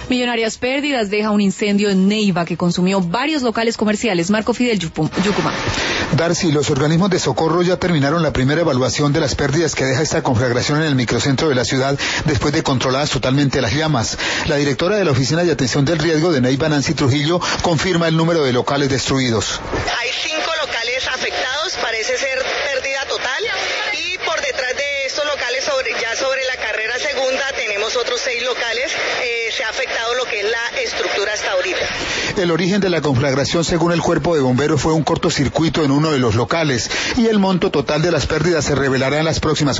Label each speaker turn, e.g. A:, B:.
A: Millonarias pérdidas deja un incendio en Neiva que consumió varios locales comerciales. Marco Fidel, Yucumán.
B: Darcy, los organismos de socorro ya terminaron la primera evaluación de las pérdidas que deja esta conflagración en el microcentro de la ciudad después de controladas totalmente las llamas. La directora de la Oficina de Atención del Riesgo de Neiva, Nancy Trujillo, confirma el número de locales destruidos.
C: Hay 5 locales afectados, parece ser pérdida total, y por detrás de estos locales, sobre la carrera segunda, tenemos otros 6 locales. Se ha afectado lo que es la estructura hasta ahorita.
B: El origen de la conflagración, según el cuerpo de bomberos, fue un cortocircuito en uno de los locales, y el monto total de las pérdidas se revelará en las próximas horas.